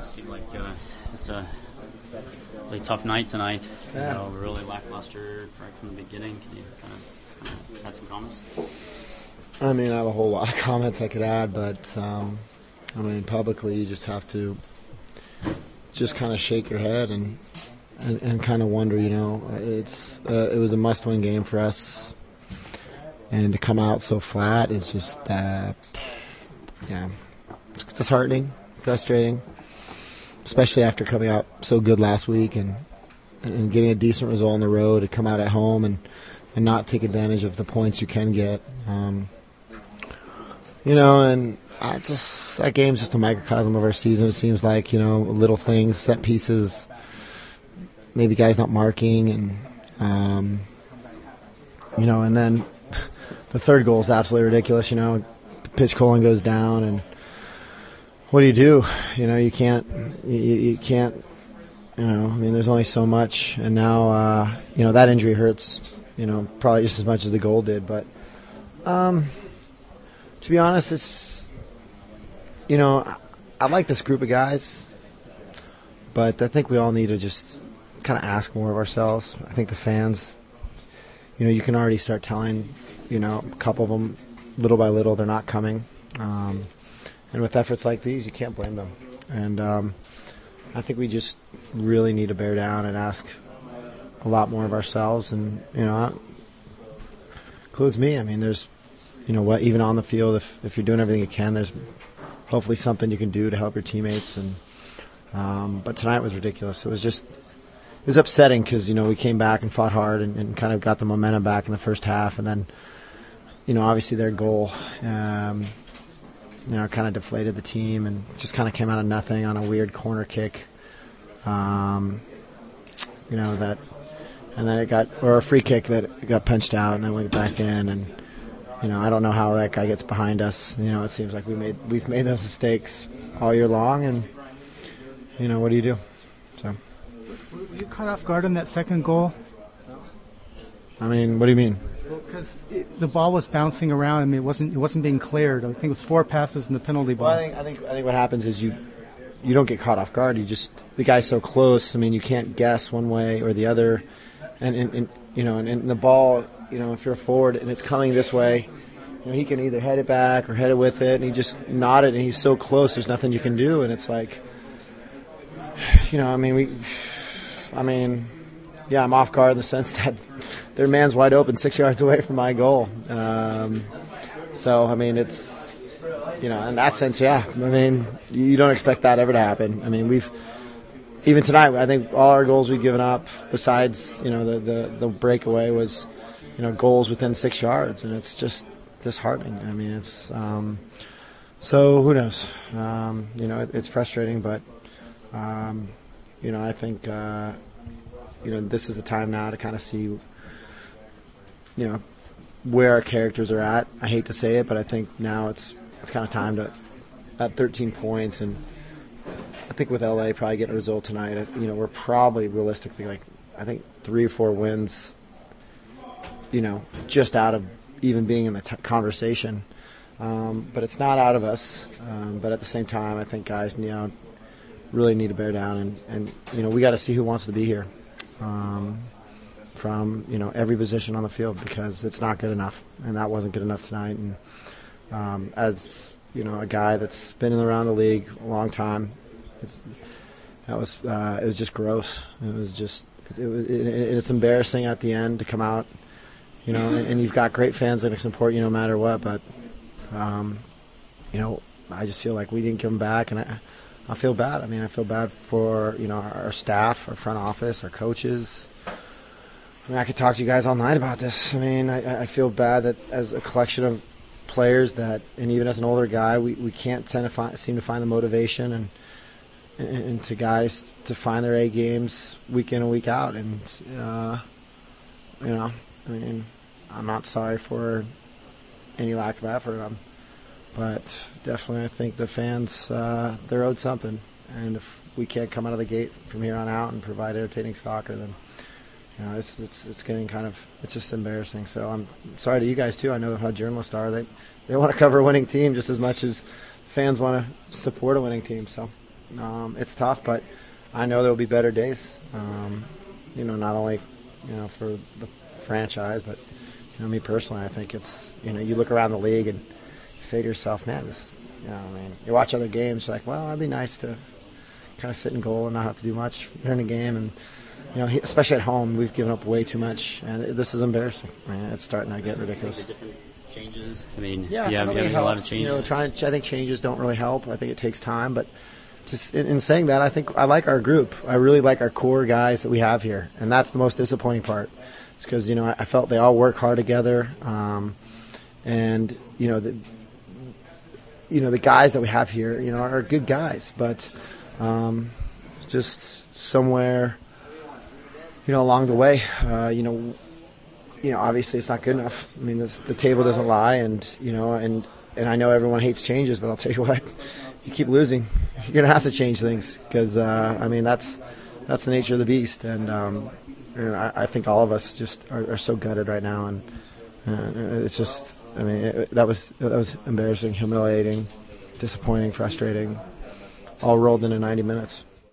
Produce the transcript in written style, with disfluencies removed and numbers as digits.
seemed like it's a really tough night tonight. Yeah. Really lackluster right from the beginning. Can you kind of add some comments? I mean, I have a whole lot of comments I could add, but I mean, publicly, you just have to just kind of shake your head and kind of wonder. It was a must-win game for us, and to come out so flat is just it's disheartening, frustrating, especially after coming out so good last week and getting a decent result on the road to come out at home and not take advantage of the points you can get. And that game's just a microcosm of our season. It seems like, little things, set pieces, maybe guys not marking, and then the third goal is absolutely ridiculous. Pitch Colin goes down, and what do? You can't. There's only so much, and now that injury hurts. Probably just as much as the goal did, but to be honest, it's I like this group of guys, but I think we all need to just kind of ask more of ourselves. I think the fans, you can already start telling, a couple of them, little by little, they're not coming. And with efforts like these, you can't blame them. And I think we just really need to bear down and ask a lot more of ourselves. And, includes me. I mean, there's, even on the field, if you're doing everything you can, there's hopefully something you can do to help your teammates. And but tonight was ridiculous. It was upsetting because, we came back and fought hard and kind of got the momentum back in the first half. And then, obviously their goal, kind of deflated the team and just kind of came out of nothing on a weird corner kick. And then a free kick that got punched out and then went back in. And, I don't know how that guy gets behind us. It seems like we've made those mistakes all year long. And, what do you do? So. Were you caught off guard on that second goal? I mean, what do you mean? Because the ball was bouncing around. I mean, it wasn't being cleared. I think it was 4 passes in the penalty box. Well, I think what happens is you don't get caught off guard. The guy's so close. I mean, you can't guess one way or the other. And the ball, if you're a forward and it's coming this way, he can either head it back or head it with it, and he just nod it, and he's so close. There's nothing you can do, and it's like, I'm off guard in the sense that their man's wide open 6 yards away from my goal. It's, in that sense, yeah. You don't expect that ever to happen. Even tonight, I think all our goals we've given up, besides, the breakaway, was, goals within 6 yards, and it's just disheartening. So who knows? It's frustrating, but, I think, this is the time now to kind of see, where our characters are at. I hate to say it, but I think now it's kind of time to, at 13 points, and I think with LA probably getting a result tonight, we're probably realistically, I think 3 or 4 wins, just out of even being in the conversation. But it's not out of us. But at the same time, I think guys, really need to bear down, and we got to see who wants to be here. From every position on the field, because it's not good enough, and that wasn't good enough tonight. And as a guy that's been around the league a long time, it was just gross. It's embarrassing at the end to come out, and you've got great fans that support you no matter what. But I just feel like we didn't give them back, and I feel bad. I feel bad for our staff, our front office, our coaches. I could talk to you guys all night about this. I feel bad that as a collection of players and even as an older guy, we can't seem to find the motivation and to guys to find their A games week in and week out. And, I'm not sorry for any lack of effort. But definitely I think the fans, they're owed something. And if we can't come out of the gate from here on out and provide entertaining soccer, then it's getting it's just embarrassing. So I'm sorry to you guys too. I know how journalists are. They want to cover a winning team just as much as fans want to support a winning team. So It's tough, but I know there will be better days. Not only for the franchise, but me personally, I think it's you look around the league and you say to yourself, man, this. You watch other games, you're like, well, that'd be nice to kind of sit in goal and not have to do much during the game, and especially at home, we've given up way too much, and this is embarrassing. It's starting to get ridiculous. The different changes. I mean, yeah, you have a lot of changes. I think changes don't really help. I think it takes time, but just in saying that, I think I like our group. I really like our core guys that we have here, and that's the most disappointing part. It's because I felt they all work hard together, and the guys that we have here, are good guys, but just somewhere, along the way, obviously it's not good enough. I mean, the table doesn't lie, and I know everyone hates changes, but I'll tell you what, you keep losing, you're gonna have to change things because that's the nature of the beast, and I think all of us just are so gutted right now, and it's just. That was embarrassing, humiliating, disappointing, frustrating, all rolled into 90 minutes.